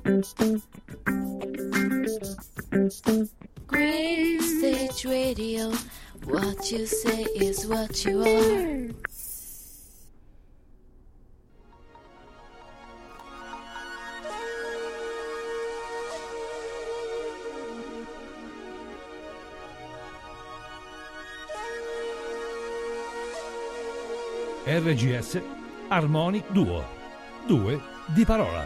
Green Stage Radio, what you say is what you are. RGS Harmonic Duo, 2 di parola.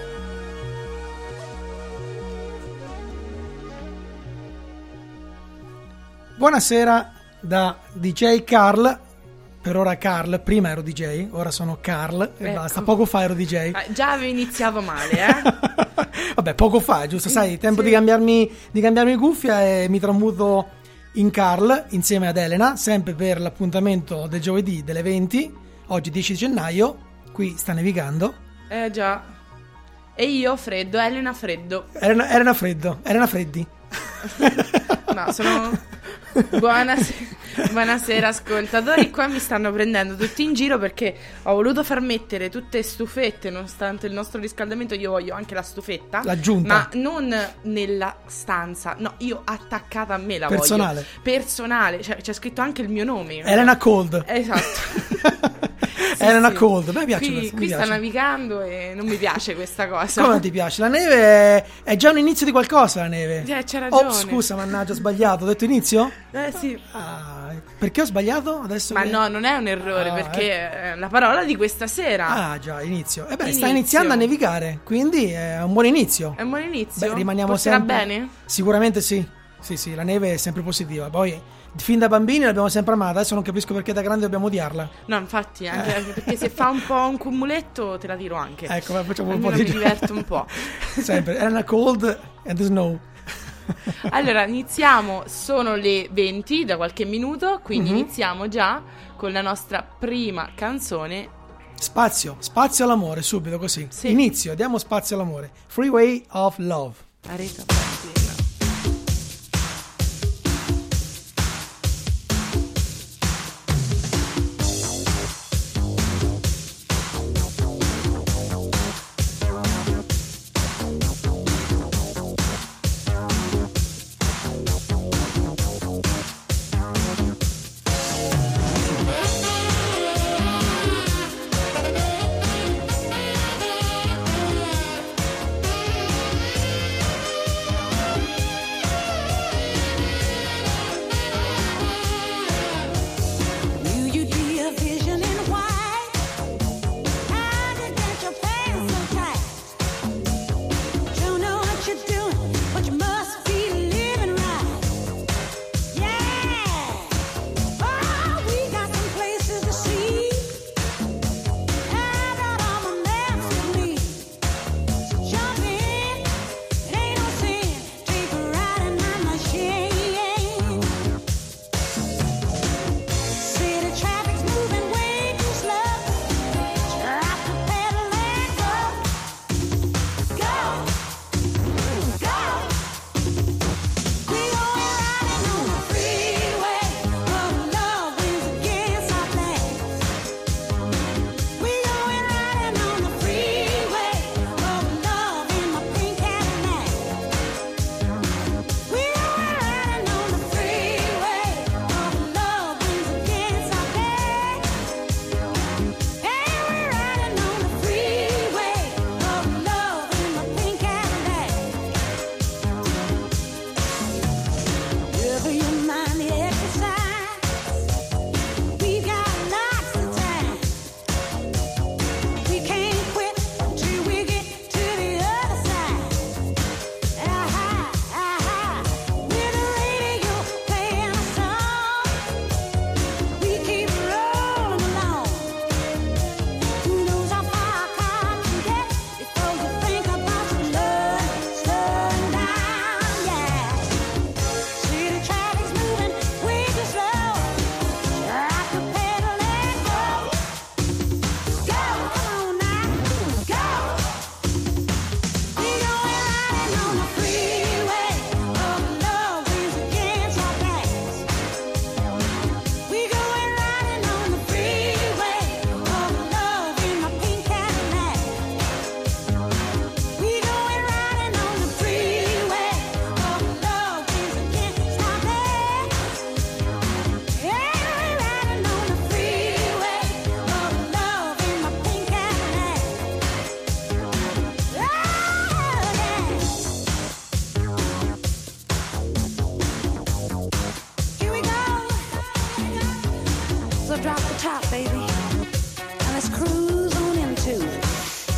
Buonasera da DJ Carl. Per ora Carl, prima ero DJ, ora sono Carl e basta. Poco fa ero DJ. Già avevi iniziato male, eh? Vabbè, poco fa, giusto? Sai, tempo di cambiarmi cuffia e mi tramuto in Carl insieme ad Elena, sempre per l'appuntamento del giovedì delle 20, oggi 10 gennaio, qui sta nevicando. Già. E io freddo, Elena freddo. Elena freddi. No, sono... Buonasera ascoltatori, qua mi stanno prendendo tutti in giro perché ho voluto far mettere tutte stufette, nonostante il nostro riscaldamento. Io voglio anche la stufetta, l'aggiunta, ma non nella stanza, no, io attaccata a me la personale. Voglio personale, cioè c'è scritto anche il mio nome, Elena Cold. Esatto. Elena Cold, a me piace questo. Qui sta navigando e non mi piace questa cosa. Come non ti piace? La neve è già un inizio di qualcosa, la neve. C'è ragione. Oh, scusa, mannaggia, ho sbagliato. Ho detto inizio? Sì. Perché ho sbagliato adesso? Ma no, non è un errore, perché è la parola di questa sera. Ah, già, inizio. Sta iniziando a nevicare, quindi è un buon inizio. È un buon inizio? Beh, rimaniamo Porterà sempre bene? Sicuramente sì. Sì, la neve è sempre positiva. Poi fin da bambini l'abbiamo sempre amata, adesso non capisco perché da grande dobbiamo odiarla. No, infatti, anche perché se fa un po' un cumuletto te la tiro anche. Ecco, facciamo almeno un po' di... mi diverto un po'. Sempre, Elena Cold and the Snow. Allora, iniziamo, sono le 20 da qualche minuto, quindi iniziamo già con la nostra prima canzone. Spazio all'amore, subito così. Sì. Inizio, diamo spazio all'amore. Freeway of Love. Aretha Franklin.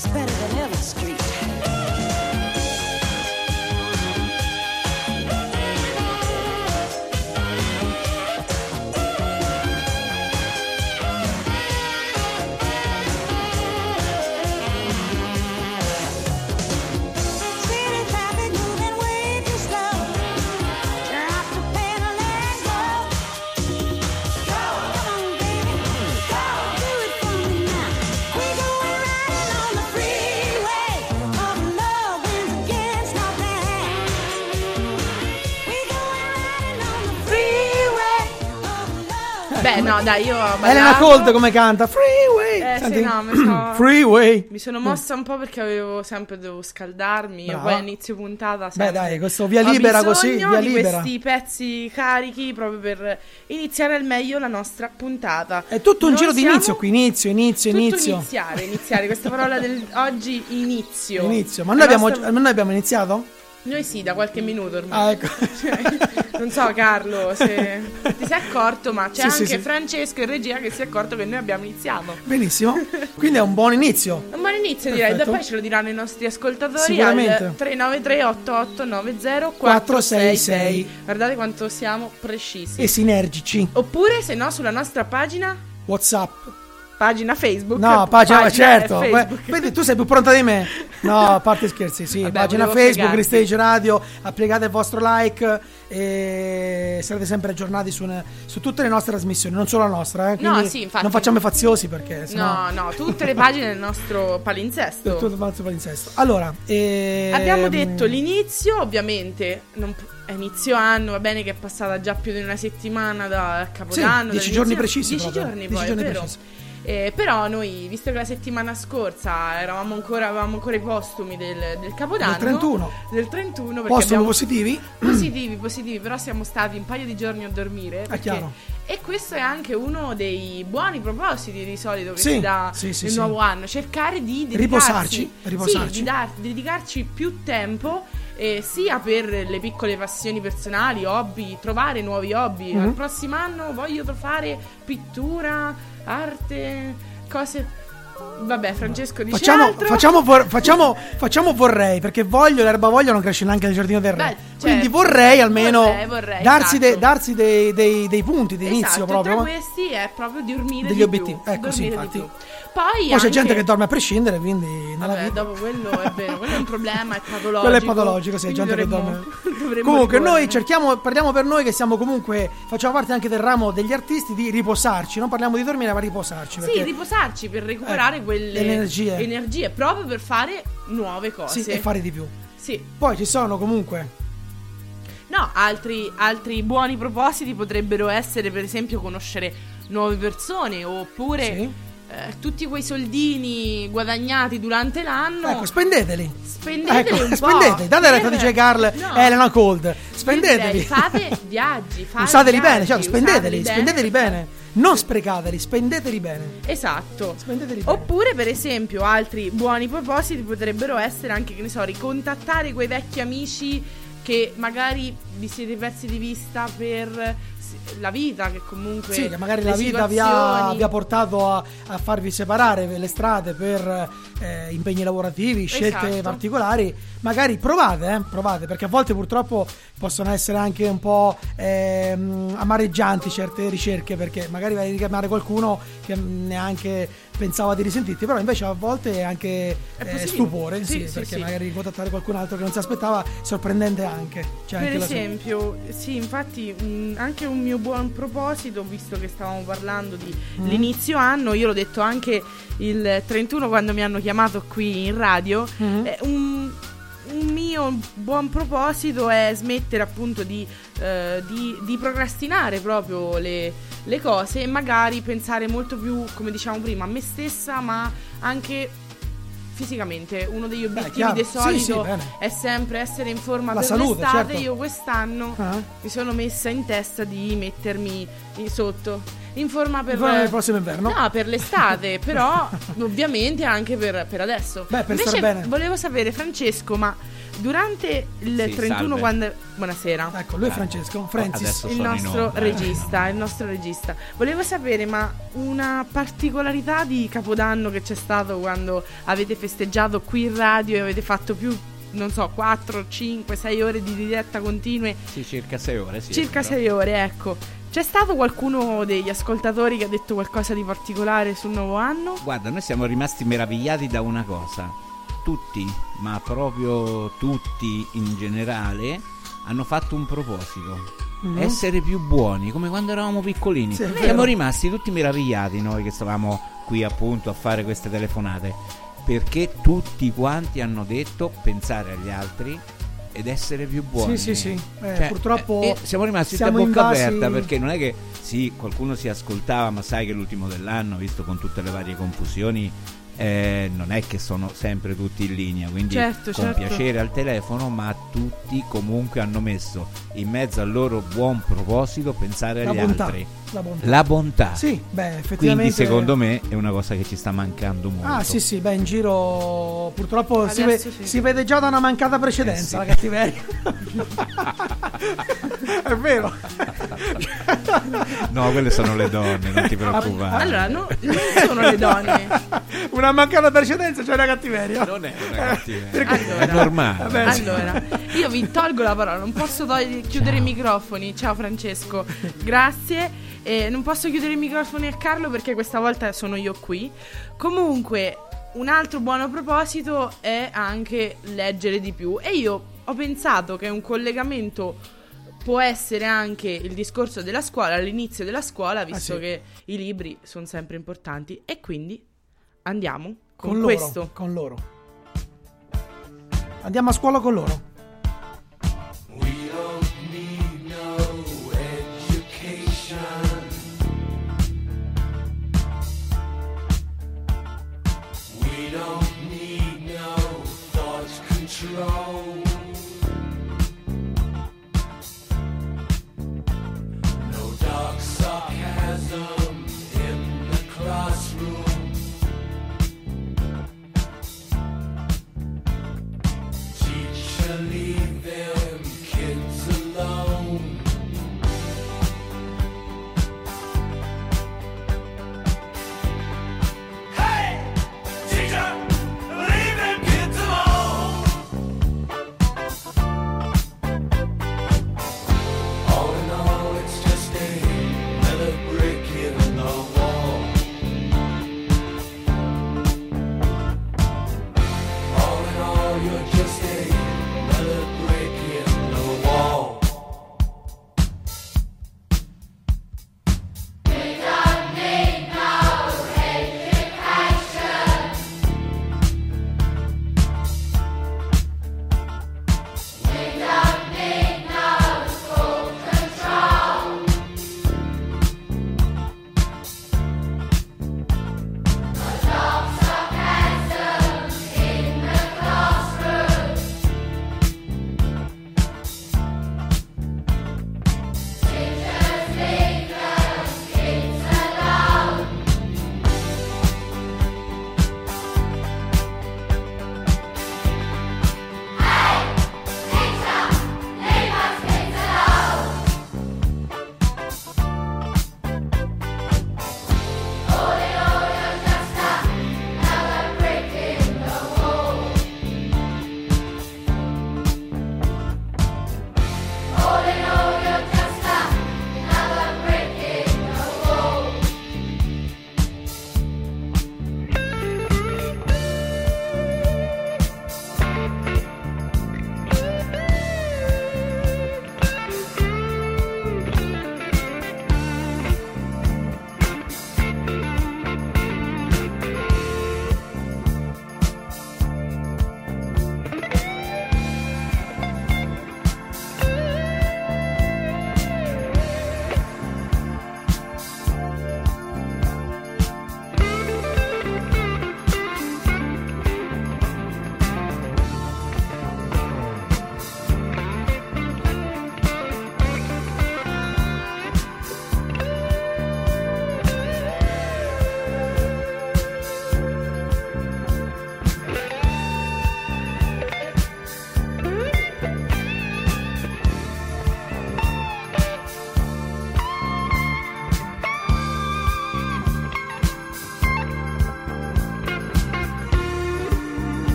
is better than Ellis Street. Beh, no, dai, io Elena Cold come canta Freeway. Sì, no, Freeway. mi sono mossa un po' perché dovevo scaldarmi. Io poi a inizio puntata beh, dai, questo via libera così, via libera. Questi pezzi carichi proprio per iniziare al meglio la nostra puntata. È tutto un giro di inizio qui, inizio. Iniziare, questa parola oggi inizio. Ma noi abbiamo iniziato? Noi sì, da qualche minuto ormai. Ecco. Non so, Carlo, se ti sei accorto, ma c'è Sì, anche sì. Francesco in regia che si è accorto che noi abbiamo iniziato. Benissimo. Quindi è un buon inizio. Un buon inizio, direi. Perfetto. Poi ce lo diranno i nostri ascoltatori Sicuramente. al 393 8890 466. Guardate quanto siamo precisi. E sinergici. Oppure, se no, sulla nostra pagina WhatsApp. Pagina Facebook. No, pagina certo. Facebook. Vedi, tu sei più pronta di me. No, a parte scherzi, sì. Vabbè, pagina volevo Facebook, fregarti. Ristage Radio. Applicate il vostro like e sarete sempre aggiornati su tutte le nostre trasmissioni, non solo la nostra. Quindi sì, infatti. non facciamo i faziosi perché sennò. No, tutte le pagine del nostro palinsesto. Tutto il mazzo palinsesto. Allora, Abbiamo detto l'inizio, ovviamente è inizio anno, va bene che è passata già più di una settimana da Capodanno. 10 giorni precisi. 10 proprio. giorni 10 poi, giorni è vero. precisi. Però noi, visto che la settimana scorsa avevamo ancora i postumi del Capodanno, del 31 perché Postumi abbiamo positivi? però siamo stati un paio di giorni a dormire È chiaro. e questo è anche uno dei buoni propositi di solito che Sì, si dà sì, nel nuovo anno, cercare di Riposarci. Sì, dedicarci più tempo, sia per le piccole passioni personali, hobby, trovare nuovi hobby. Al prossimo anno voglio fare pittura, arte, cose. Vabbè, Francesco dice altro. Facciamo vorrei, perché l'erba voglia non cresce neanche nel giardino del re. Beh, Quindi certo. vorrei almeno vorrei, darsi, esatto. darsi dei punti di inizio Esatto, proprio. tra questi è proprio dormire Degli di obiettivi. più, Ecco, sì, dormire di infatti. più. Poi c'è anche... gente che dorme a prescindere, quindi nella Vabbè, vita. dopo quello è vero, quello è un problema, è patologico. Quello è patologico, sì, quindi gente che dovremmo Comunque noi ricorrere. parliamo per noi che siamo comunque, facciamo parte anche del ramo degli artisti, di riposarci. Non parliamo di dormire, ma riposarci. Sì, riposarci per recuperare quelle energie, proprio per fare nuove cose. Sì, e fare di più. Sì. Poi ci sono comunque altri buoni propositi potrebbero essere, per esempio, conoscere nuove persone, oppure Sì. Tutti quei soldini guadagnati durante l'anno. Ecco, spendeteli. Spendeteli un po'. Spendeteli. Date retta a DJ Carl, No. Elena Cold. Spendeteli. Direi, fate viaggi, Usateli bene, viaggi, certo, spendeteli bene. Non sprecateli, spendeteli bene. Esatto. Spendeteli bene. Oppure, per esempio, altri buoni propositi potrebbero essere anche, che ne so, ricontattare quei vecchi amici che magari vi siete persi di vista per la vita, che comunque sì, che magari le la vita vi situazioni- ha portato a farvi separare le strade per impegni lavorativi, scelte Esatto. particolari. Magari provate, perché a volte purtroppo possono essere anche un po' amareggianti certe ricerche, perché magari vai a richiamare qualcuno che neanche pensava di risentirti, però invece a volte è anche positivo. stupore, Sì, perché sì. magari contattare qualcun altro che non si aspettava, sorprendente anche. C'è Per anche la sua- esempio, sì, infatti anche un mio buon proposito, visto che stavamo parlando di l'inizio anno, io l'ho detto anche il 31 quando mi hanno chiamato qui in radio, un mio buon proposito è smettere appunto di procrastinare proprio le cose e magari pensare molto più, come diciamo prima, a me stessa, ma anche fisicamente. Uno degli obiettivi chiaro. di solito Sì, bene. è sempre essere in forma La per salute, l'estate. certo. Io quest'anno Ah. mi sono messa in testa di mettermi sotto in forma per il prossimo inverno. No, per l'estate, però ovviamente anche per adesso. Beh, per Invece stare bene. volevo sapere, Francesco, ma durante il 31 salve. quando... Buonasera. Ecco, lui è Francesco, Francis. Adesso Il sono in nostro onda. regista, il nostro regista. Volevo sapere, ma una particolarità di Capodanno che c'è stato quando avete festeggiato qui in radio e avete fatto più, non so, 4, 5, 6 ore di diretta continue? Sì, circa 6 ore, sì. Circa però. 6 ore, ecco. C'è stato qualcuno degli ascoltatori che ha detto qualcosa di particolare sul nuovo anno? Guarda, noi siamo rimasti meravigliati da una cosa. Tutti, ma proprio tutti in generale, hanno fatto un proposito. Essere più buoni, come quando eravamo piccolini. Sì, è vero. Siamo rimasti tutti meravigliati noi che stavamo qui appunto a fare queste telefonate, perché tutti quanti hanno detto pensare agli altri ed essere più buoni. Sì. Cioè, Purtroppo siamo rimasti tutti a siamo bocca invasi- aperta, perché non è che sì, qualcuno si ascoltava, ma sai che l'ultimo dell'anno, visto con tutte le varie confusioni, non è che sono sempre tutti in linea, quindi Certo, con certo. piacere al telefono, ma tutti comunque hanno messo in mezzo al loro buon proposito pensare la agli bontà. altri. La bontà. La bontà. Sì, beh, effettivamente. Quindi secondo me è una cosa che ci sta mancando molto. Ah, sì, beh, in giro purtroppo Adesso sì. si vede già da una mancata precedenza sì. la cattiveria. È vero. No, quelle sono le donne, non ti preoccupare. Allora, non sono le donne. Una mancata precedenza, c'è una cattiveria. Non è una cattiveria, Allora, è normale. vabbè, sì. Allora, io vi tolgo la parola, non posso chiudere i microfoni. Ciao Francesco, grazie. Non posso chiudere i microfoni a Carlo perché questa volta sono io qui. Comunque, un altro buono proposito è anche leggere di più. E io ho pensato che un collegamento può essere anche il discorso della scuola, all'inizio della scuola, visto sì. che i libri sono sempre importanti. E quindi andiamo con Con questo. loro, con loro. Andiamo a scuola con loro.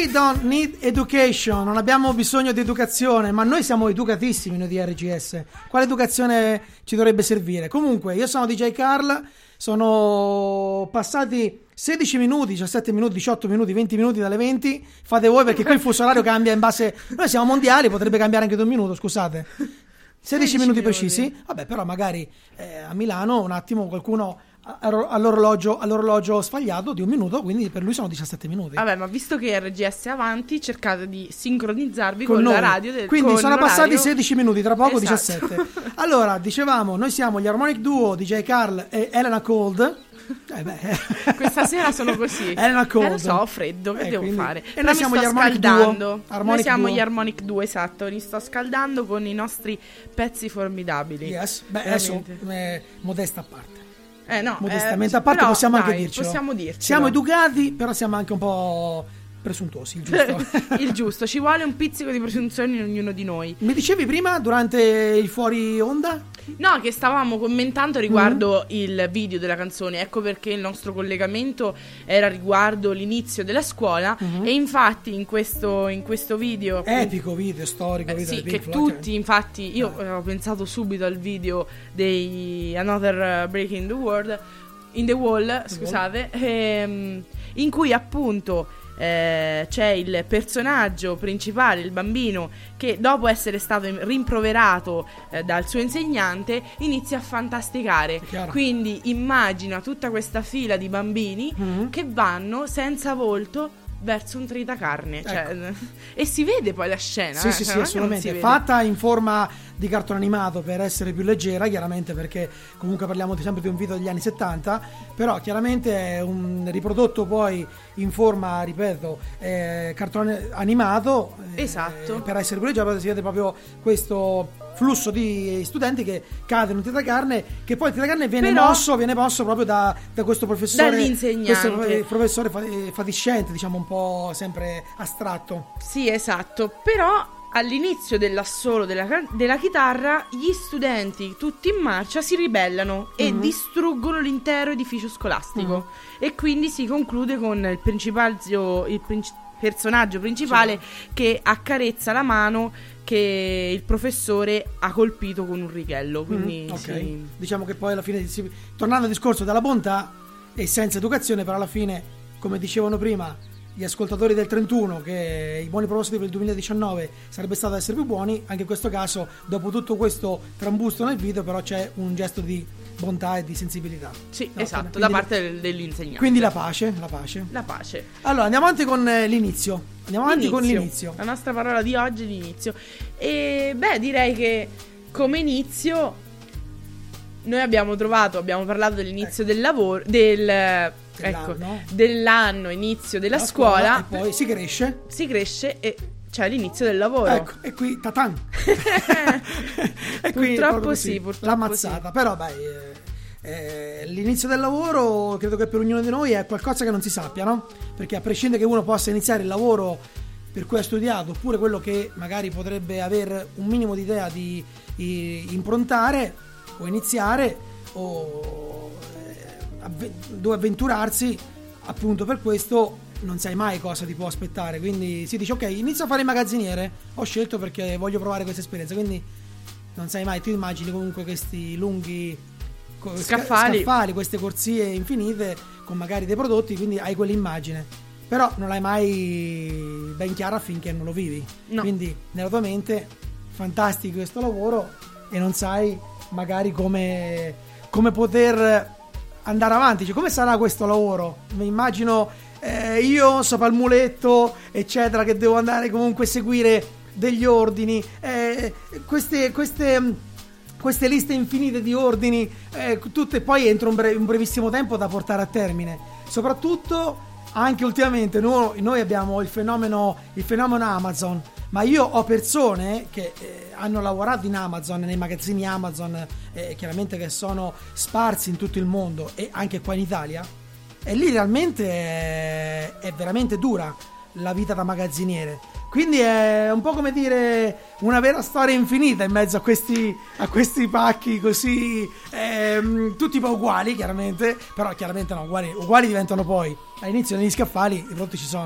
We don't need education, non abbiamo bisogno di educazione, ma noi siamo educatissimi noi di RGS. Quale educazione ci dovrebbe servire? Comunque, io sono DJ Carl, sono passati 16 minuti, 17 minuti, 18 minuti, 20 minuti dalle 20. Fate voi perché qui il fuso orario cambia in base... Noi siamo mondiali, potrebbe cambiare anche di un minuto, scusate. 16 minuti precisi. Vabbè, però magari a Milano un attimo qualcuno... all'orologio sbagliato di un minuto, quindi per lui sono 17 minuti. Vabbè, ma visto che RGS è avanti, cercate di sincronizzarvi con la radio quindi con sono passati l'orario. 16 minuti, tra poco Esatto. 17. Allora, dicevamo, noi siamo gli Harmonic Duo, DJ Carl e Elena Cold. Questa sera sono così. Elena Cold. Lo so, ho freddo, che devo quindi... fare? E Però noi siamo mi gli sto Harmonic scaldando. Duo. Noi siamo gli Harmonic Duo, esatto. Mi sto scaldando con i nostri pezzi formidabili. Yes. Beh, adesso modesta a parte. No, modestamente a parte, però, possiamo dai, anche dircelo. possiamo dircelo. Siamo educati, però siamo anche un po' presuntuosi, il giusto. Il giusto, ci vuole un pizzico di presunzione in ognuno di noi. Mi dicevi prima, durante il fuori onda? No, che stavamo commentando riguardo il video della canzone. Ecco perché il nostro collegamento era riguardo l'inizio della scuola. E infatti in questo video epico video, storico video sì, di che Pink Floyd. tutti, infatti io ho pensato subito al video dei Another Break in the Wall, scusate, in cui appunto c'è il personaggio principale, il bambino, che dopo essere stato rimproverato dal suo insegnante inizia a fantasticare. Quindi immagina tutta questa fila di bambini che vanno senza volto verso un tritacarne, cioè, e si vede poi la scena. Sì, assolutamente. Fatta in forma di cartone animato per essere più leggera, chiaramente, perché comunque parliamo sempre di un video degli anni 70, però chiaramente è un riprodotto poi in forma, ripeto, cartone animato. Esatto. Per essere più leggero si vede proprio questo flusso di studenti che cadono in tritacarne, che poi il tritacarne viene mosso proprio da questo professore, dall'insegnante, questo professore fatiscente, diciamo un po' sempre astratto. Sì, esatto. Però all'inizio dell'assolo della chitarra gli studenti tutti in marcia si ribellano e distruggono l'intero edificio scolastico, e quindi si conclude con il personaggio principale che accarezza la mano che il professore ha colpito con un righello. Quindi sì. Diciamo che poi alla fine, tornando al discorso della bontà e senza educazione, però alla fine, come dicevano prima gli ascoltatori del 31, che i buoni propositi per il 2019 sarebbe stato essere più buoni, anche in questo caso, dopo tutto questo trambusto nel video, però c'è un gesto di bontà e di sensibilità. Sì, esatto, quindi, da parte dell'insegnante. Quindi la pace. Allora, andiamo avanti con l'inizio. La nostra parola di oggi è l'inizio. E direi che come inizio noi abbiamo parlato dell'inizio del lavoro, dell'anno, inizio della scuola, e poi si cresce e c'è l'inizio del lavoro. Ecco, e qui tatan. E qui purtroppo la mazzata. Però l'inizio del lavoro credo che per ognuno di noi è qualcosa che non si sappia, no? Perché a prescindere che uno possa iniziare il lavoro per cui ha studiato, oppure quello che magari potrebbe avere un minimo di idea di improntare o iniziare o dove avventurarsi, appunto per questo non sai mai cosa ti può aspettare, quindi si dice ok, inizio a fare il magazziniere, ho scelto perché voglio provare questa esperienza, quindi non sai mai, tu immagini comunque questi lunghi scaffali, queste corsie infinite con magari dei prodotti, quindi hai quell'immagine, però non l'hai mai ben chiara finché non lo vivi, quindi nella tua mente fantastico questo lavoro e non sai magari come poter andare avanti, cioè come sarà questo lavoro. Mi immagino io sopra il muletto eccetera, che devo andare comunque a seguire degli ordini, queste liste infinite di ordini, tutte poi entro un brevissimo tempo da portare a termine. Soprattutto anche ultimamente noi abbiamo il fenomeno Amazon, ma io ho persone che hanno lavorato in Amazon, nei magazzini Amazon, chiaramente che sono sparsi in tutto il mondo e anche qua in Italia, e lì realmente è veramente dura la vita da magazziniere, quindi è un po' come dire una vera storia infinita in mezzo a questi pacchi così, tutti po' uguali chiaramente, però chiaramente no, uguali diventano poi all'inizio negli scaffali, i prodotti ci sono,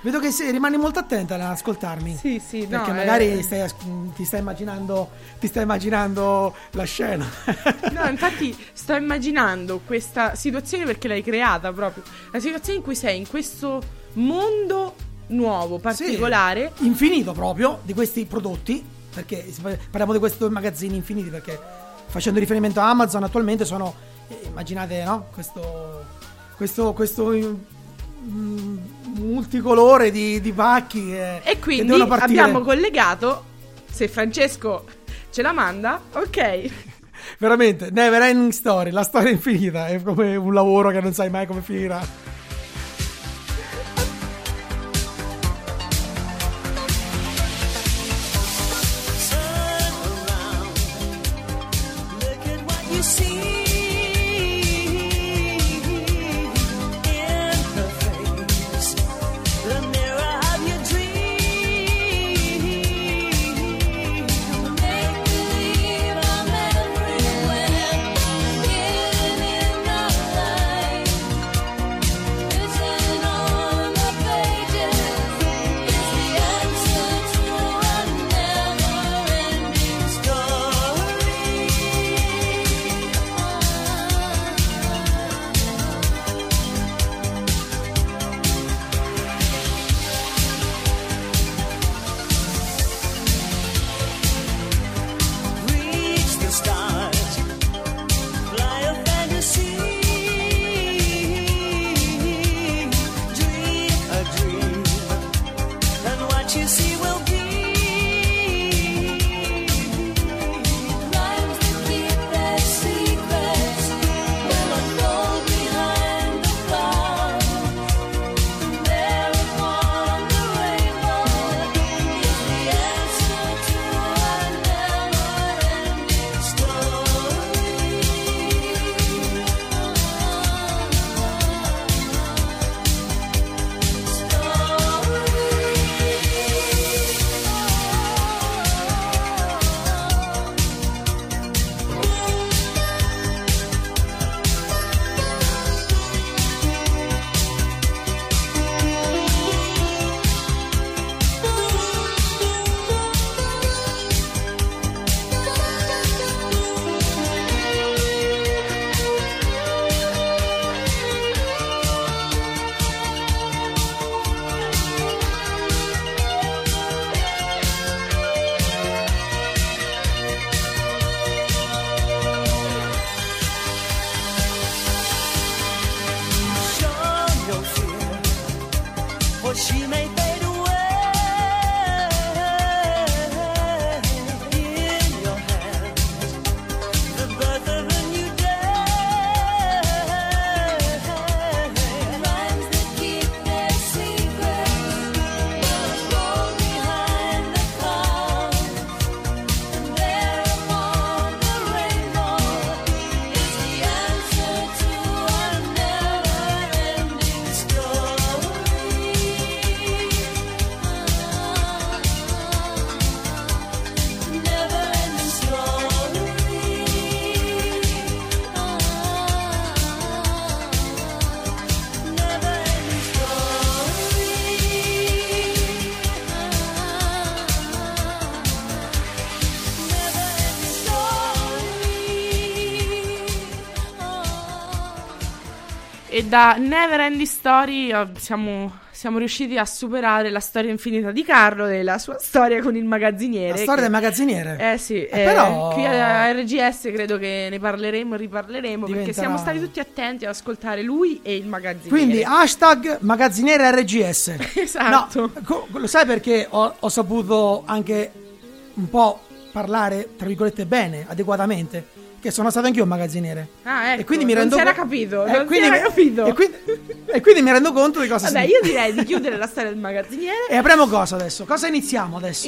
Vedo che rimani molto attenta ad ascoltarmi. Sì, perché no, magari ti stai immaginando la scena. No, infatti sto immaginando questa situazione perché l'hai creata proprio. La situazione in cui sei in questo mondo nuovo, particolare, sì, infinito proprio, di questi prodotti, perché parliamo di questi magazzini infiniti, perché facendo riferimento a Amazon attualmente sono, immaginate, no? Questo multicolore di pacchi e quindi abbiamo collegato, se Francesco ce la manda, ok. Veramente, Never Ending Story, la storia infinita, è come un lavoro che non sai mai come finirà. E da Never Ending Story siamo riusciti a superare la storia infinita di Carlo e la sua storia con il magazziniere. La storia del magazziniere? Sì, però qui a RGS credo che ne parleremo e riparleremo, perché siamo stati tutti attenti ad ascoltare lui e il magazziniere. Quindi hashtag magazziniere RGS. Esatto. No, lo sai perché ho saputo anche un po' parlare, tra virgolette, bene, adeguatamente? Che sono stato anch'io un magazziniere. Ah, ecco, e quindi mi rendo non si era capito. Non si era capito. E quindi mi rendo conto di cosa Vabbè, io direi di chiudere la storia del magazziniere. E apriamo cosa adesso? Cosa iniziamo adesso?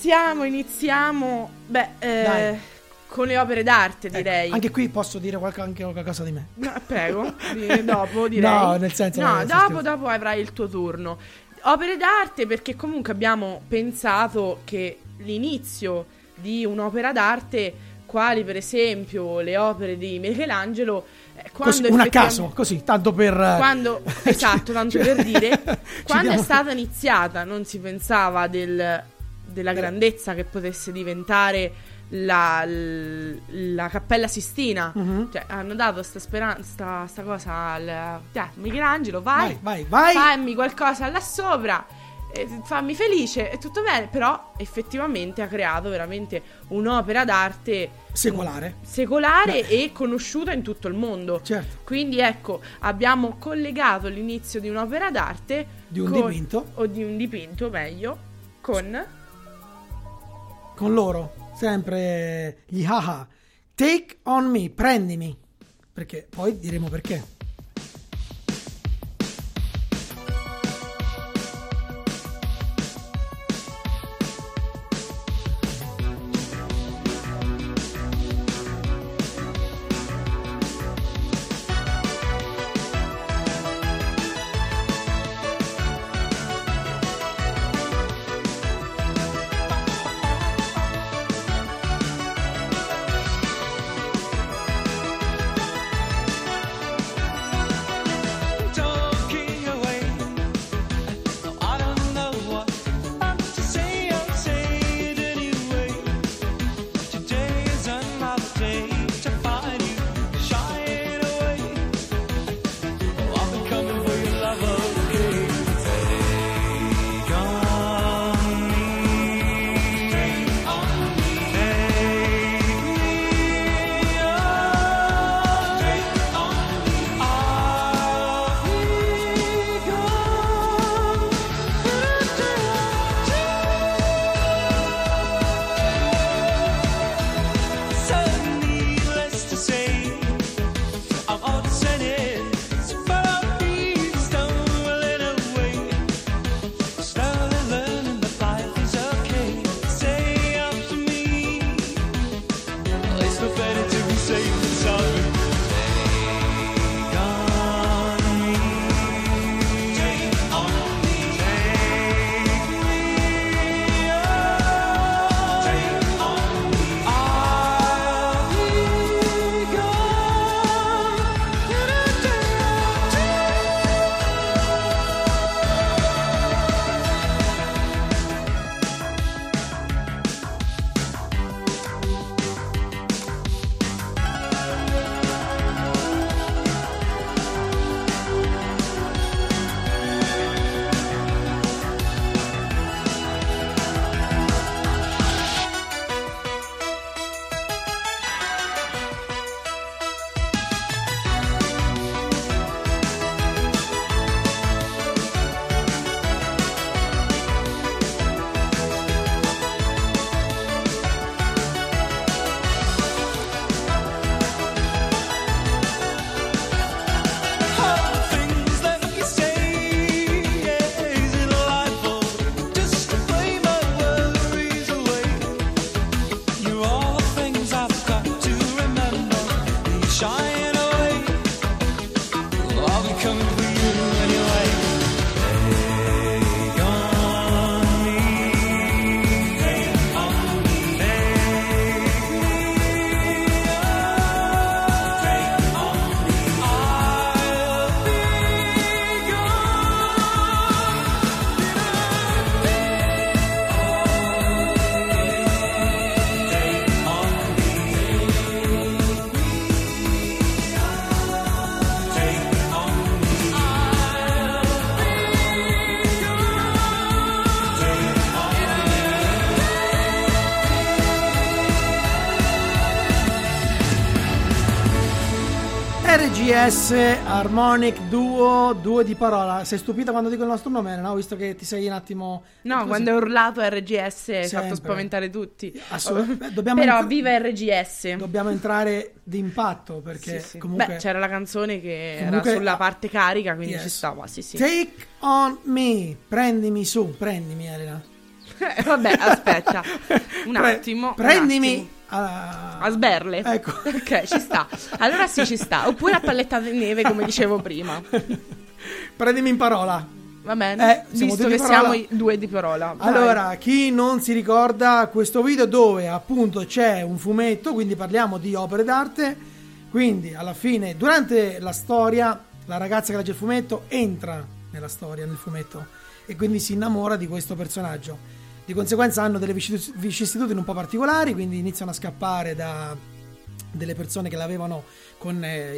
Iniziamo. Dai. Con le opere d'arte, direi. Anche qui posso dire qualcosa di me. No, prego. Dopo direi. No, nel senso. No, dopo avrai il tuo turno. Opere d'arte, perché comunque abbiamo pensato che l'inizio di un'opera d'arte quali per esempio le opere di Michelangelo, quando Così, un a caso, così, tanto per... esatto, tanto per dire, quando diamo- è stata iniziata non si pensava della grandezza che potesse diventare la Cappella Sistina. Cioè, hanno dato sta cosa al Michelangelo, vai, fammi qualcosa là sopra, fammi felice, è tutto bene. Però effettivamente ha creato veramente un'opera d'arte secolare e conosciuta in tutto il mondo. Certo. Quindi ecco, abbiamo collegato l'inizio di un'opera d'arte Di un dipinto. o di un dipinto meglio con loro, sempre gli haha. Take on me, prendimi, perché poi diremo perché. RGS Harmonic Duo di parola. Sei stupita quando dico il nostro nome, no? Visto che ti sei un attimo... No, così. Quando hai urlato RGS hai Sempre. fatto spaventare tutti. Assolutamente. Però viva RGS. Dobbiamo entrare d'impatto perché Sì. comunque... Beh, c'era la canzone che comunque- era sulla parte carica, quindi Yes. ci stava, sì. Take on me, prendimi su, prendimi Elena. Vabbè, aspetta un attimo. Prendimi a sberle. Ecco. Ok, ci sta. Allora sì, ci sta. Oppure a palletta di neve, come dicevo prima. Prendimi in parola. Va bene, siamo visto due che di parola. siamo i due di parola. Vai. Allora, chi non si ricorda questo video dove appunto c'è un fumetto, quindi parliamo di opere d'arte, quindi alla fine, durante la storia, la ragazza che legge il fumetto entra nella storia, nel fumetto, e quindi si innamora di questo personaggio. Di conseguenza hanno delle vicissitudini un po' particolari, quindi iniziano a scappare da delle persone che l'avevano con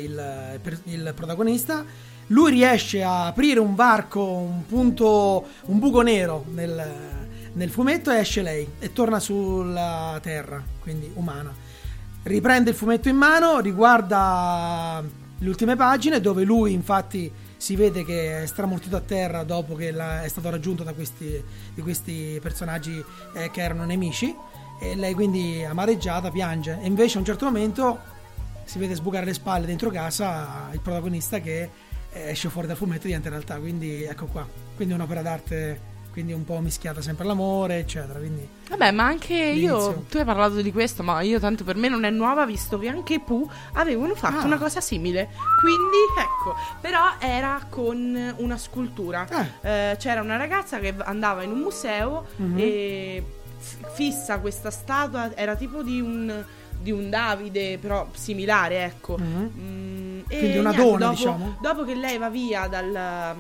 il protagonista. Lui riesce a aprire un varco, un buco nero nel fumetto, e esce lei e torna sulla terra, quindi umana. Riprende il fumetto in mano, riguarda le ultime pagine dove lui infatti si vede che è stramortito a terra dopo che è stato raggiunto da questi personaggi che erano nemici, e lei quindi amareggiata piange, e invece a un certo momento si vede sbucare le spalle dentro casa il protagonista che esce fuori dal fumetto e diventa realtà. Quindi ecco qua, quindi è un'opera d'arte, quindi un po' mischiata sempre all'amore eccetera. Quindi vabbè, ma anche tu hai parlato di questo, ma io tanto per me non è nuova, visto che anche Pooh avevano fatto una cosa simile, quindi ecco, però era con una scultura. C'era una ragazza che andava in un museo e fissa questa statua, era tipo di un Davide, però similare, ecco. E quindi una niente, donna, diciamo. Dopo che lei va via dal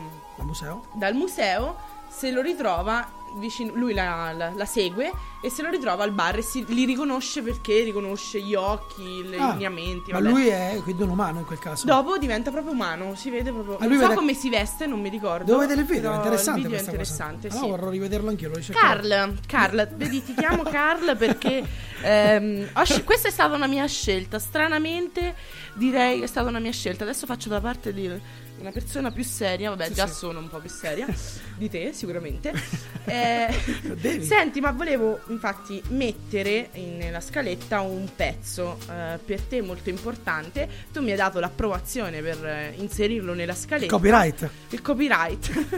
museo, se lo ritrova vicino, lui la segue e se lo ritrova al bar e li riconosce, perché riconosce gli occhi, i lineamenti. Ma vabbè. lui è quindi un umano in quel caso. Dopo diventa proprio umano, si vede proprio. Lui Non so come si veste, non mi ricordo. Devo vedere il video, è interessante. Il video è questa interessante, cosa. sì. Allora vorrò rivederlo anch'io, lo ricercherò. Carl, vedi, ti chiamo Carl perché questa è stata una mia scelta. Stranamente direi che è stata una mia scelta. Adesso faccio da parte di una persona più seria. Vabbè, già sono un po' più seria di te, sicuramente. Senti, ma volevo infatti mettere nella scaletta un pezzo per te molto importante. Tu mi hai dato l'approvazione per inserirlo nella scaletta. Il copyright.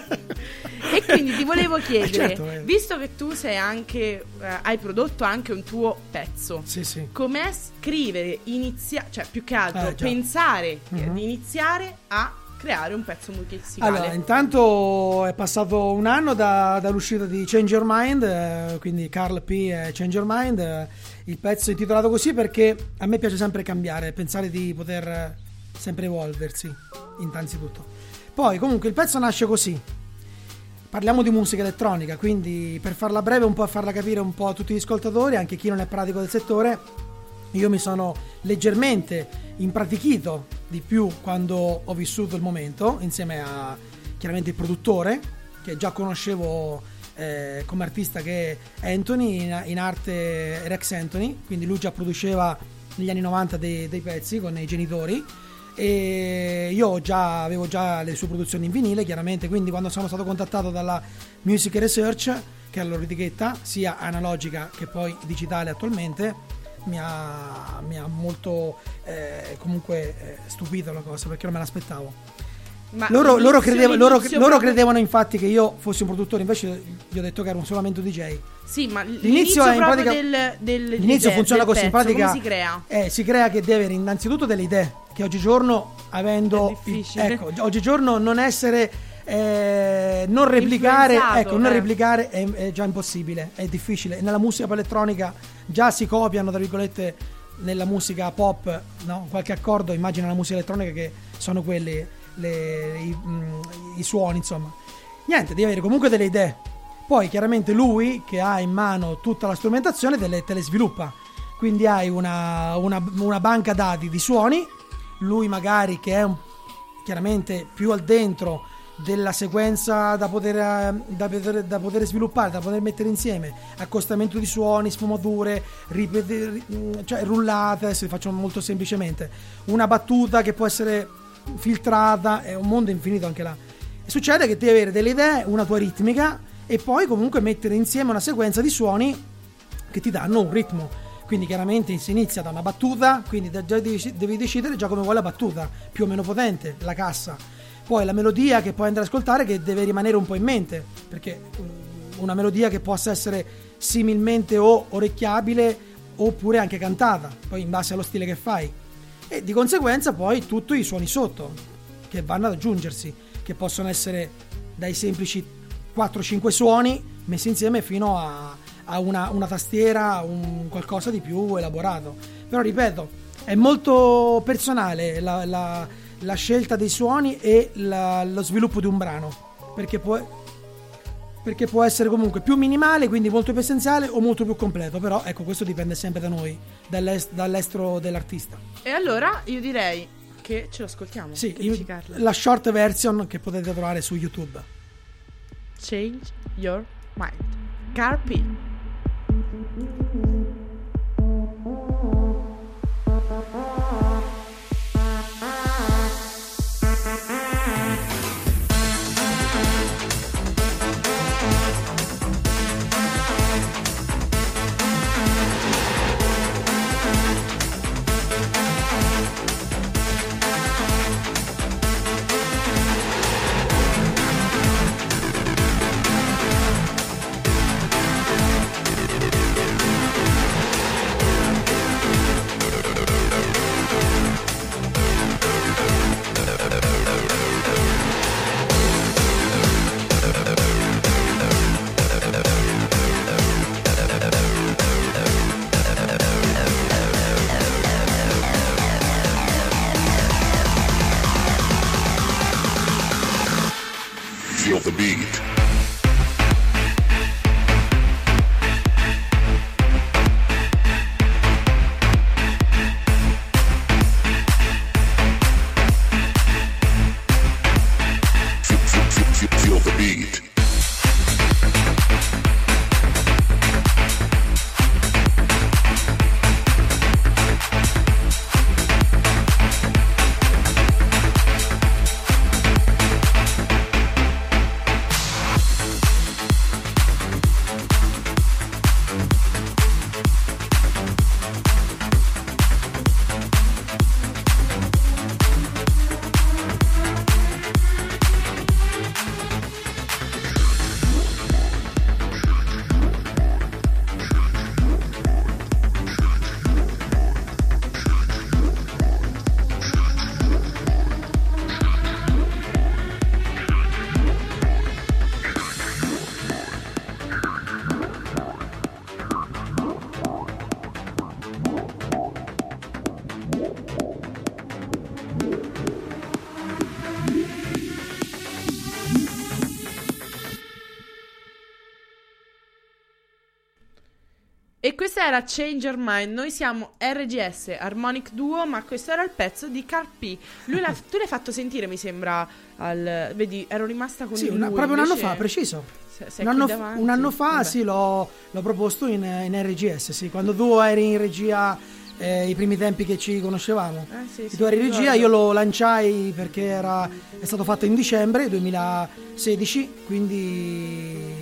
E quindi ti volevo chiedere, visto che tu sei anche hai prodotto anche un tuo pezzo, com'è scrivere, cioè più che altro pensare di iniziare a creare un pezzo multisticale? Allora, intanto è passato un anno dall'uscita di Change Your Mind, quindi Carl P e Change Your Mind. Il pezzo è intitolato così perché a me piace sempre cambiare, pensare di poter sempre evolversi, innanzitutto. Poi comunque il pezzo nasce così. Parliamo di musica elettronica, quindi per farla breve, un po' a farla capire un po' a tutti gli ascoltatori, anche chi non è pratico del settore, io mi sono leggermente impratichito di più quando ho vissuto il momento, insieme a chiaramente il produttore, che già conoscevo come artista, che è Anthony, in arte Rex Anthony, quindi lui già produceva negli anni 90 dei pezzi con i Genitori, e io avevo già le sue produzioni in vinile, chiaramente. Quindi quando sono stato contattato dalla Music Research, che è la loro etichetta sia analogica che poi digitale attualmente, mi ha molto comunque stupito la cosa, perché non me l'aspettavo. Ma loro credevano infatti che io fossi un produttore, invece gli ho detto che ero solamente un DJ. Sì, ma l'inizio è in pratica l'inizio funziona così, in pratica come si crea? Si crea che deve avere innanzitutto delle idee, che oggigiorno avendo è difficile. Oggigiorno non essere non replicare, non replicare è già impossibile, è difficile. Nella musica elettronica già si copiano, tra virgolette, nella musica pop, no? Qualche accordo, immagina la musica elettronica che sono quelli i suoni, insomma. Niente, devi avere comunque delle idee. Poi chiaramente lui, che ha in mano tutta la strumentazione, te le sviluppa. Quindi hai una banca dati di suoni, lui magari che è chiaramente più al dentro della sequenza da poter sviluppare, da poter mettere insieme, accostamento di suoni, sfumature, cioè rullate, se facciamo molto semplicemente, una battuta che può essere filtrata, è un mondo infinito anche là. E succede che devi avere delle idee, una tua ritmica, e poi comunque mettere insieme una sequenza di suoni che ti danno un ritmo. Quindi chiaramente si inizia da una battuta, quindi già devi decidere già come vuoi la battuta, più o meno potente, la cassa. Poi la melodia che puoi andare ad ascoltare, che deve rimanere un po' in mente, perché una melodia che possa essere similmente o orecchiabile oppure anche cantata, poi in base allo stile che fai. E di conseguenza poi tutti i suoni sotto che vanno ad aggiungersi, che possono essere dai semplici 4-5 suoni messi insieme fino a una tastiera, un qualcosa di più elaborato. Però ripeto, è molto personale la scelta dei suoni e lo sviluppo di un brano, perché può essere comunque più minimale, quindi molto più essenziale, o molto più completo. Però ecco, questo dipende sempre da noi, dall'estero dell'artista. E allora io direi che ce lo ascoltiamo. Sì, Carla? la short version che potete trovare su YouTube. Change Your Mind, Carpi. Feel the beat. Feel the beat. E questa era Change Your Mind. Noi siamo RGS, Harmonic Duo, ma questo era il pezzo di Carpi. Tu l'hai fatto sentire, mi sembra, vedi, ero rimasta con lui. Proprio un anno fa, preciso. Un anno fa, vabbè. Sì, l'ho proposto in RGS, sì. Quando tu eri in regia, i primi tempi che ci conoscevamo. Sì, tu eri in regia, io lo lanciai perché è stato fatto in dicembre 2016, quindi...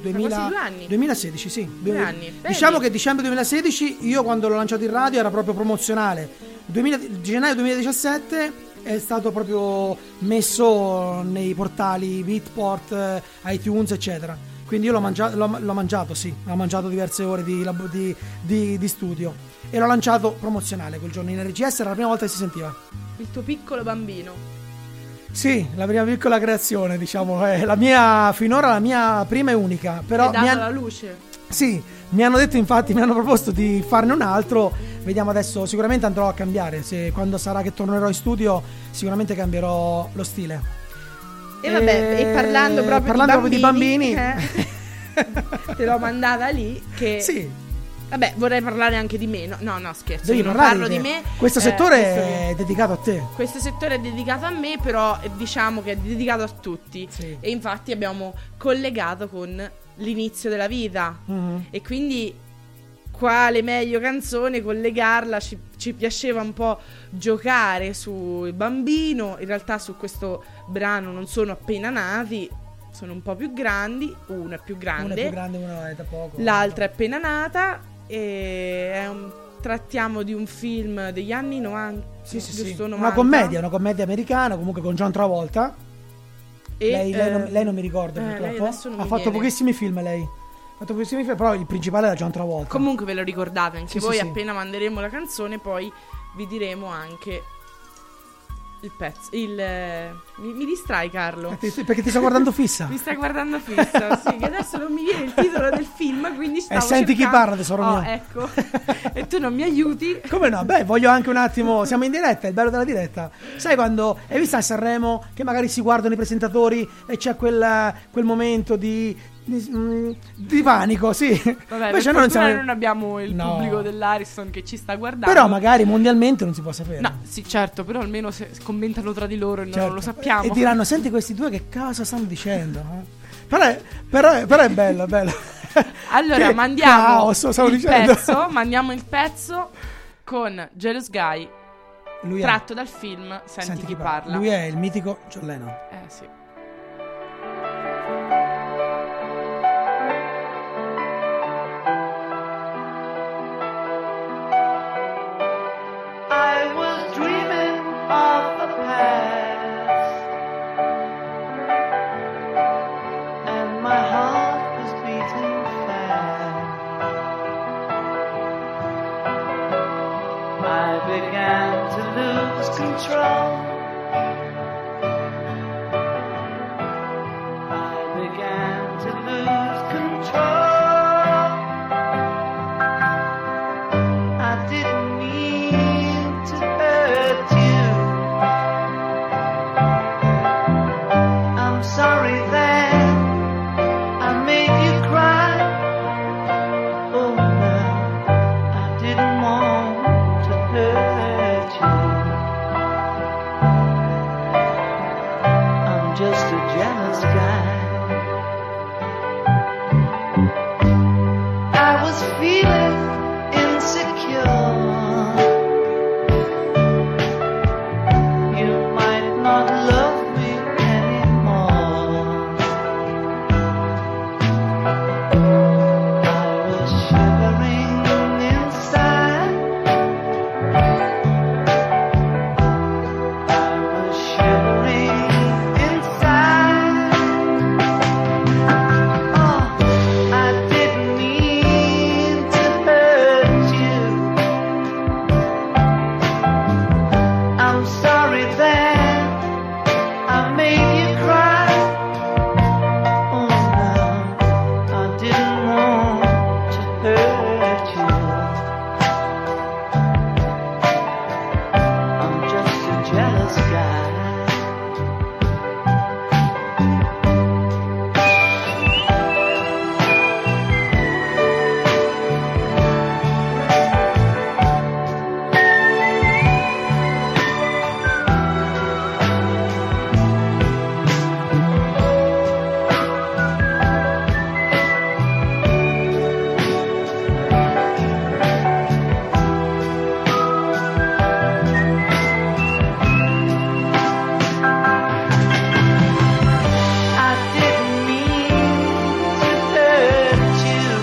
2016, sì. 2 anni. Diciamo che dicembre 2016, io quando l'ho lanciato in radio era proprio promozionale. Gennaio 2017 è stato proprio messo nei portali Beatport, iTunes, eccetera. Quindi io l'ho mangiato, sì. Ho mangiato diverse ore di studio e l'ho lanciato promozionale quel giorno in RGS, era la prima volta che si sentiva. Il tuo piccolo bambino. Sì, la prima piccola creazione, diciamo, è finora la mia prima e unica. Però hai dato la luce. Sì, mi hanno detto, infatti, mi hanno proposto di farne un altro. Vediamo adesso, sicuramente andrò a cambiare. Quando sarà che tornerò in studio, sicuramente cambierò lo stile. E vabbè, e parlando proprio di bambini te l'ho mandata lì che... Sì. Vabbè, vorrei parlare anche di me. No, scherzo. Devi non parlare parlo di me. Questo settore è dedicato a te. Questo settore è dedicato a me, però diciamo che è dedicato a tutti. Sì. E infatti abbiamo collegato con l'inizio della vita. Mm-hmm. E quindi quale meglio canzone collegarla? Ci piaceva un po' giocare sul bambino. In realtà su questo brano non sono appena nati, sono un po' più grandi. Uno è più grande. Uno è più grande, uno è da poco. L'altra è appena nata. E trattiamo di un film degli anni 90. Sì. 90. Una commedia americana, comunque con John Travolta. E lei non mi ricordo purtroppo. Ha fatto pochissimi film lei. Però il principale era John Travolta. Comunque ve lo ricordate anche voi. Sì. Appena manderemo la canzone, poi vi diremo anche il pezzo, mi distrai, Carlo. Perché ti sto guardando fissa. Mi stai guardando fissa, sì, che adesso non mi viene il titolo del film, quindi stavo senti chi parla, tesoro mio. Ecco. E tu non mi aiuti. Come no? Beh, voglio anche un attimo, siamo in diretta, è il bello della diretta. Sai quando hai visto a Sanremo che magari si guardano i presentatori e c'è quel momento di panico, sì. Vabbè, invece noi noi non abbiamo il pubblico dell'Ariston che ci sta guardando. Però magari mondialmente non si può sapere. No, sì, certo, però almeno se commentano tra di loro e noi non lo sappiamo. E diranno: senti questi due che cosa stanno dicendo? Però è bello, è bello. Allora che mandiamo caos, mandiamo il pezzo con Jealous Guy, tratto dal film Senti chi parla. Lui è il mitico John Lennon. Sì. I was dreaming of the past, and my heart was beating fast. I began to lose control. I began to lose control. I didn't mean to hurt you. I'm sorry that I made you cry. Oh no, I didn't want to hurt you. I'm just a jealous guy. I was feeling insecure. You might not love me anymore. I was shivering inside. I was shivering inside. Oh, I didn't mean to hurt you. I'm sorry that I made you cry. Oh no, I didn't want to hurt you. I'm just a jealous guy. I didn't mean to hurt you.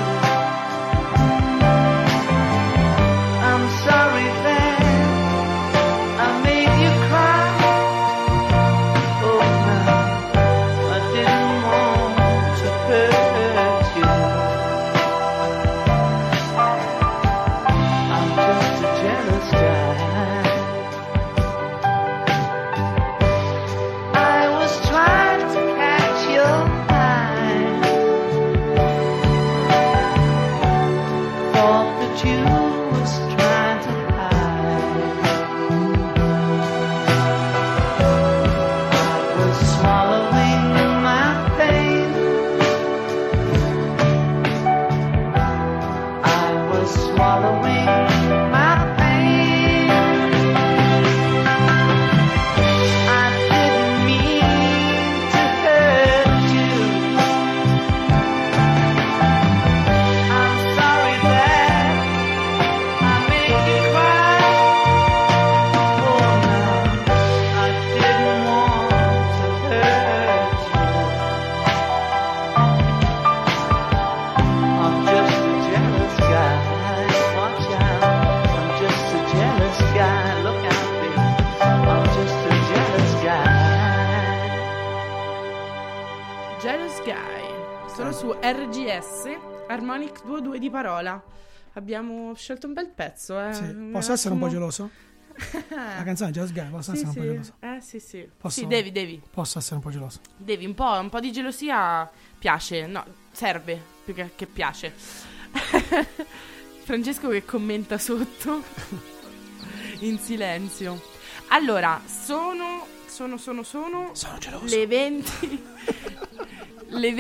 I'm sorry that I made you cry. Oh no, I didn't want to hurt you. I'm just a jealous guy. I was trying to catch your eye. Thought that you was trying to hide. I was swallowing my pain. I was swallowing my pain. I didn't mean to hurt you. I'm sorry that I made you cry. Oh no, I didn't want to hurt you. I'm just a jealous guy. Watch out, I'm just a jealous guy. Look out, baby, I'm just a jealous guy. Jealous Guy. Sono su RGS Harmonic 2 di parola. Abbiamo scelto un bel pezzo, Sì. Posso essere un po' geloso? La canzone Jealous Guy, posso essere un po' geloso. Sì. Posso- Sì, devi. Posso essere un po' geloso. Devi un po' di gelosia piace. No, serve più che piace. Francesco che commenta sotto in silenzio. Allora, sono geloso. le 20 le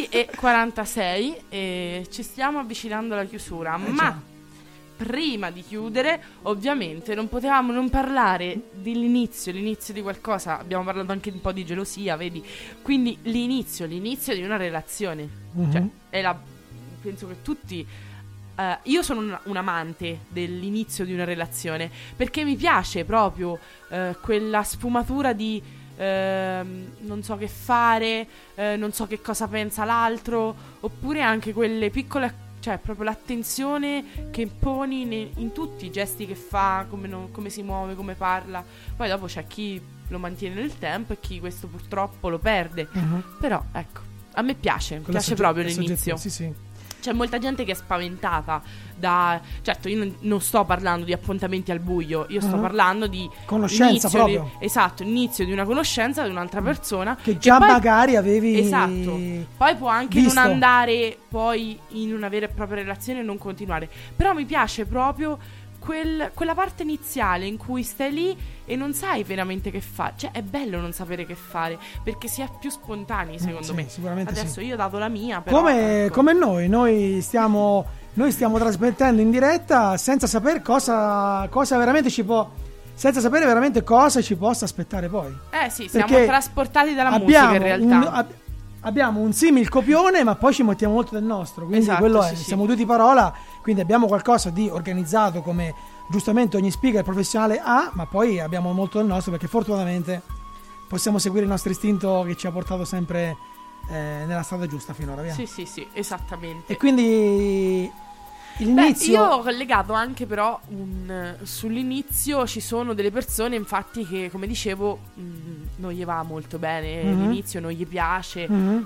20:46 e ci stiamo avvicinando alla chiusura, ma già. prima di chiudere, ovviamente, non potevamo non parlare dell'inizio di qualcosa. Abbiamo parlato anche un po' di gelosia, vedi? Quindi l'inizio di una relazione. Cioè, penso che tutti... io sono un amante dell'inizio di una relazione, perché mi piace proprio quella sfumatura di non so che fare, non so che cosa pensa l'altro, oppure anche quelle piccole... Cioè, proprio l'attenzione che poni in tutti i gesti che fa, come si muove, come parla. Poi dopo c'è chi lo mantiene nel tempo e chi questo purtroppo lo perde. Però, ecco, a me piace proprio l'inizio. Sì. C'è molta gente che è spaventata da... Certo, io non sto parlando di appuntamenti al buio, io sto parlando di... Conoscenza proprio. Esatto, inizio di una conoscenza di un'altra persona. Che già poi, magari avevi... Esatto. Poi può anche visto. non andare poi in una vera e propria relazione e non continuare. Però mi piace proprio quella parte iniziale in cui stai lì e non sai veramente che fare. Cioè, è bello non sapere che fare, perché si è più spontanei, secondo sì, me. Sicuramente Adesso sì. io ho dato la mia, però... Come noi stiamo trasmettendo in diretta senza sapere cosa veramente ci può... Senza sapere veramente cosa ci possa aspettare poi. Sì, siamo Perché trasportati dalla musica in realtà. Abbiamo un simil copione, ma poi ci mettiamo molto del nostro. Quindi Esatto, quello è. sì. Siamo due di parola, quindi abbiamo qualcosa di organizzato come giustamente ogni speaker professionale ha, ma poi abbiamo molto del nostro perché fortunatamente possiamo seguire il nostro istinto che ci ha portato sempre nella strada giusta finora. Via. Sì, esattamente. E quindi l'inizio... io ho collegato anche però sull'inizio ci sono delle persone infatti che, come dicevo, non gli va molto bene, l'inizio non gli piace,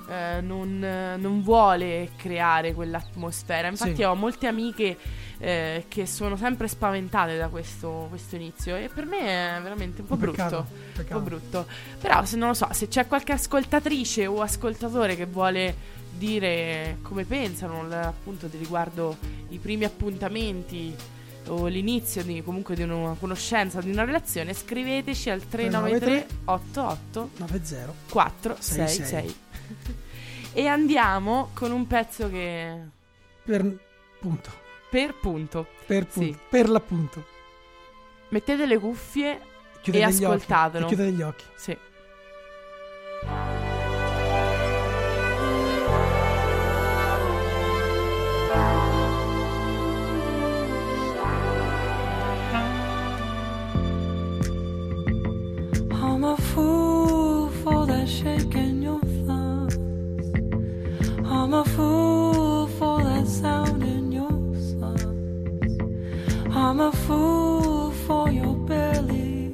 non vuole creare quell'atmosfera. Infatti ho molte amiche che sono sempre spaventate da questo inizio e per me è veramente un po' Peccato. Un po' brutto. Però non lo so, se c'è qualche ascoltatrice o ascoltatore che vuole dire come pensano appunto riguardo i primi appuntamenti o l'inizio comunque di una conoscenza, di una relazione, scriveteci al 393 88 90 466 e andiamo con un pezzo che per punto Sì. per l'appunto. Mettete le cuffie Chiudete e gli ascoltatelo. occhi. Chiudete gli occhi. Sì. I'm a fool for that shake in your thumbs. I'm a fool for that sound in your songs. I'm a fool for your belly.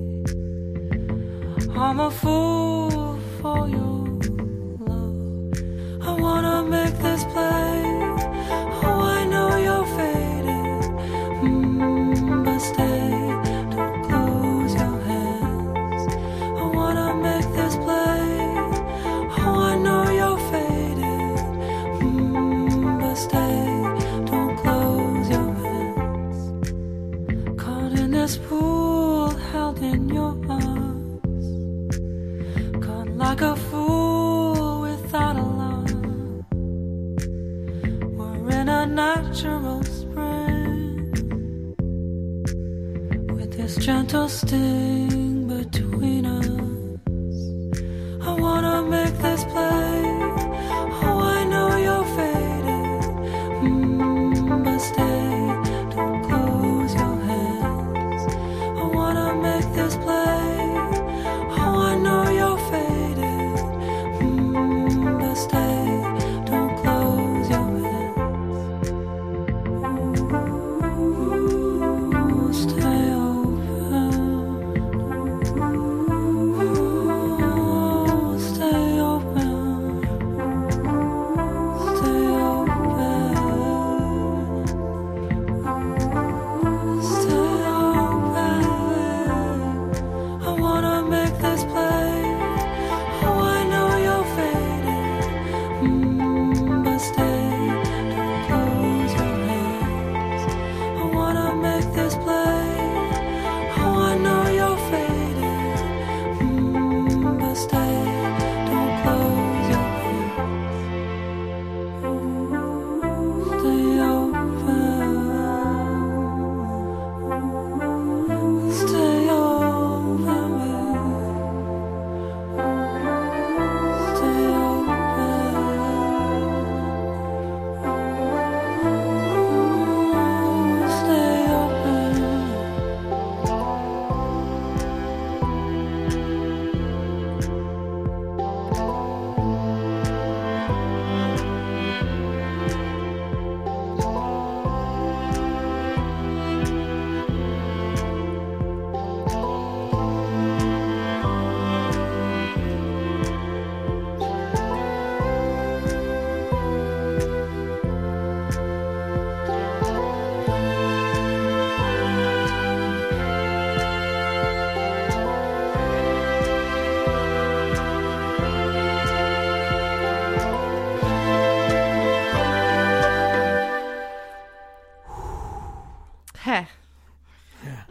I'm a fool for your love. I wanna make this play. Oh, I know you're faded, but stay. Don't close your hands. I wanna make this play. Oh, I know you're faded, but stay. Don't close your hands. Caught in this pool, held in your arms. Caught like a fool without a love. We're in a natural spring with this gentle sting between us. I wanna make this play. Oh, I know you're faded, but stay. Don't close your hands. I wanna make this play. Oh, I know you're faded, but stay. Don't close your hands. Ooh, stay open.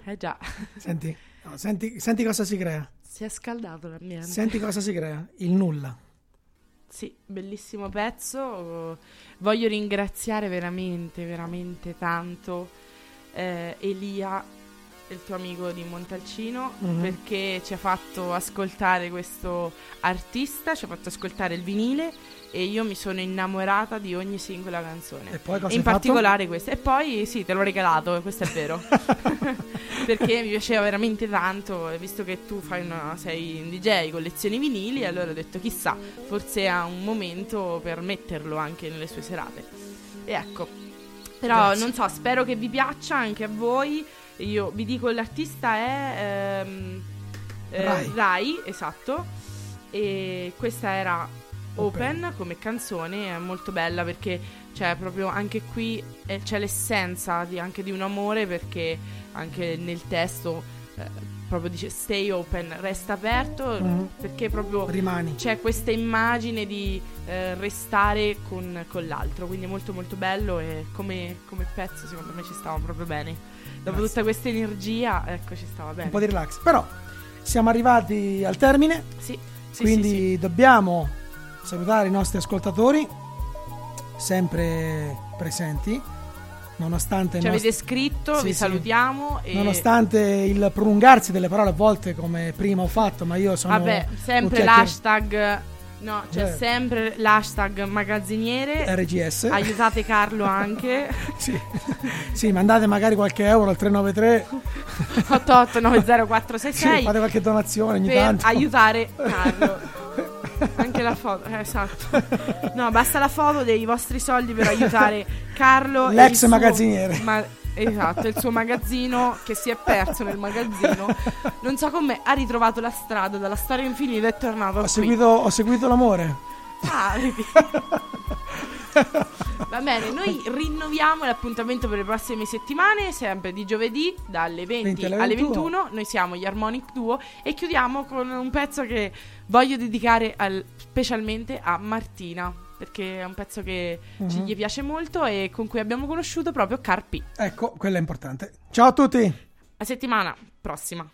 già. Senti cosa si crea. Si è scaldato l'ambiente. Senti cosa si crea. Il nulla. Sì, bellissimo pezzo. Voglio ringraziare veramente, veramente tanto Elia, il tuo amico di Montalcino, perché ci ha fatto ascoltare questo artista, ci ha fatto ascoltare il vinile e io mi sono innamorata di ogni singola canzone. E poi cosa in hai fatto? particolare questa. E poi sì, te l'ho regalato, questo è vero. Perché mi piaceva veramente tanto, e visto che tu sei un DJ, collezioni vinili, allora ho detto chissà, forse ha un momento per metterlo anche nelle sue serate. E ecco. Però Grazie. non so, spero che vi piaccia anche a voi. Io vi dico, l'artista è Rai, esatto. E questa era Open come canzone, è molto bella perché c'è proprio anche qui c'è l'essenza anche di un amore, perché anche nel testo proprio dice stay open, resta aperto, perché proprio Rimani. c'è questa immagine di restare con l'altro, quindi molto molto bello, e come pezzo secondo me ci stava proprio bene. Dopo tutta questa energia, ecco, ci stava bene. Un po' di relax. Però siamo arrivati al termine, Sì, quindi sì. dobbiamo salutare i nostri ascoltatori, sempre presenti, nonostante Ci avete scritto, Sì, vi sì. salutiamo. E nonostante il prolungarsi delle parole a volte, come prima ho fatto, ma io sono vabbè, sempre l'hashtag. No, c'è sempre l'hashtag magazziniere. RGS. Aiutate Carlo anche. Sì. Sì, mandate magari qualche euro al 393. 88904666. Sì, fate qualche donazione ogni per tanto. aiutare Carlo. Anche la foto, esatto. No, basta la foto dei vostri soldi per aiutare Carlo, L'ex e il suo magazziniere. esatto, il suo magazzino che si è perso nel magazzino. Non so come ha ritrovato la strada dalla storia infinita e è tornato qui. Ho seguito l'amore. Ah, vedi. Va bene, noi rinnoviamo l'appuntamento per le prossime settimane, sempre di giovedì dalle 20 alle 21. Noi siamo gli Harmonic Duo e chiudiamo con un pezzo che voglio dedicare specialmente a Martina, perché è un pezzo che gli piace molto e con cui abbiamo conosciuto proprio Carpi. Ecco, quello è importante. Ciao a tutti. La settimana prossima.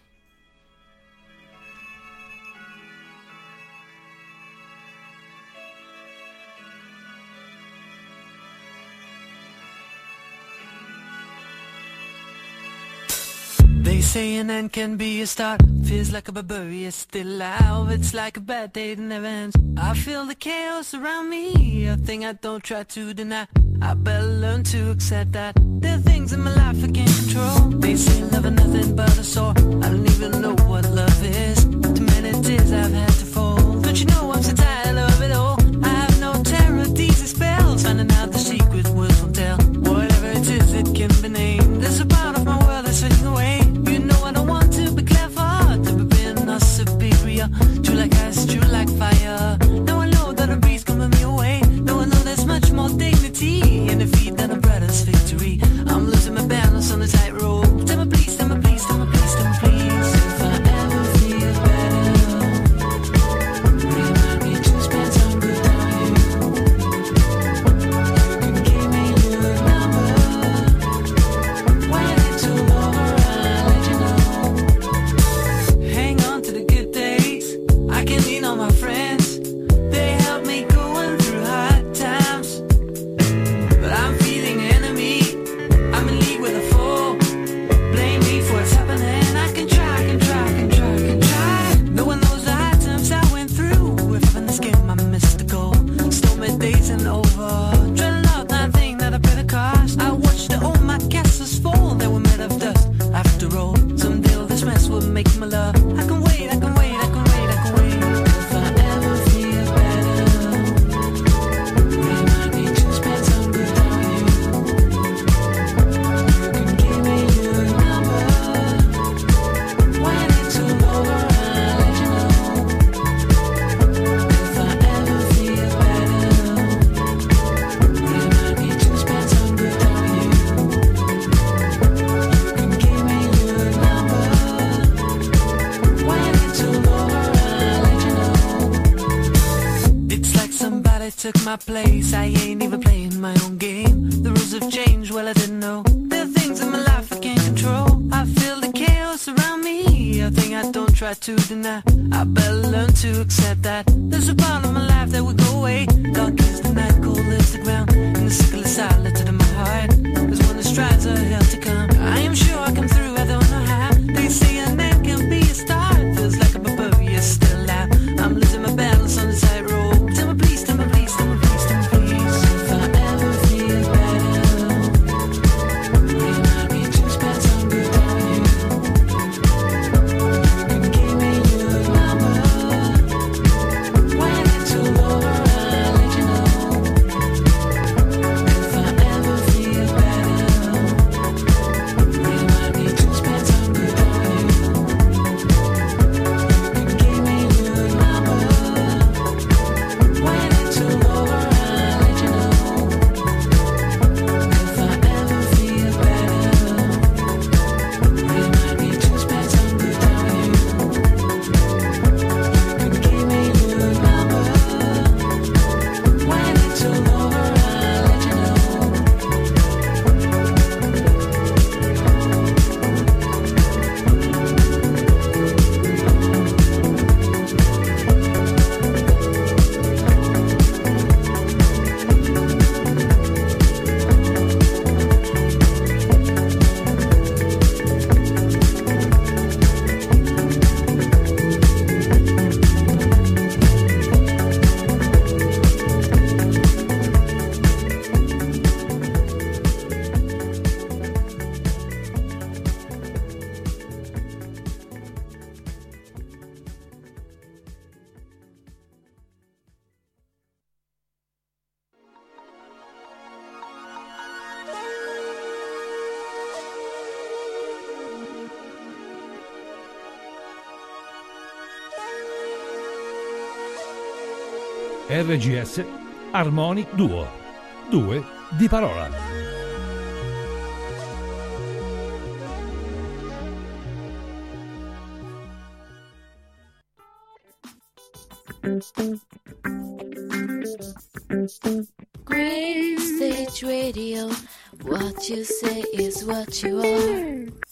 They say an end can be a start. Feels like a barbarian still alive. It's like a bad day that never ends. I feel the chaos around me, a thing I don't try to deny. I better learn to accept that there are things in my life I can't control. They say love is nothing but a sore. I don't even know what love is. Too many tears I've had to fold. Don't you know I'm so tired of it all? I have no terror, these are spells. Finding out the secret words won't tell. Whatever it is, it can be named. There's a part of my world that's fading away. You know I don't want to be clever, to be being not superior. True like ice, true like fire. Now I know that a breeze can move me away. Now I know there's much more dignity in defeat than a brother's victory. I'm losing my balance on the tightrope. Tell me please, tell me please, tell me please, tell me please. If I ever feel better, remind me to spend time without you. You can give me your number. When it's all over, I'll let you know. Hang on to the good days. I can lean on my friends. They help me going through hard times. But I'm feeling enemy. I'm in league with a foe. Blame me for what's happening. I can try, can try, can try, can try. No one knows the hard times I went through. If I'm in this game, I missed the goal. Stormy days and over. Dreading out that thing that I paid the cost. I watched all my castles fall. They were made of dust. After all, someday all this mess will make my love. I can wait, I can wait, I can wait, I can wait. If I ever feel better, remind me to spend time without you. You can give me your number. When it's all over, I'll let you know. If I ever feel better, remind me to spend time without you. You can give me your number. When it's all over, I'll let you know. It's like somebody took my place. I ain't even playing my own game. The rules have changed, well I didn't know. There are things in my life I can't control. I feel the chaos try to deny. I better learn to accept that there's a part of my life that will go away. Dark is the night, cold is the ground, and the sickle is silent in my heart. There's one that strives a hell to come. I am sure I come through, I don't know how. They say a man can be a star. It feels like a barbarian still alive. I'm losing my balance on the tightrope. Tell me please, tell me please, tell me please, tell me please. If I ever feel better, remind me to spend some good time with you. You can give me your number. When it's all over, I'll let you know. If I ever feel better, remind me to spend some good time with you. You can give me your number. When it's all over, I'll let you know. If I ever feel better, remind me to spend some good time with you. You can give me your number. When it's all over, I'll let you know. RGS Harmonic Duo. 2 di parola. Green Stage Radio, what you say is what you are.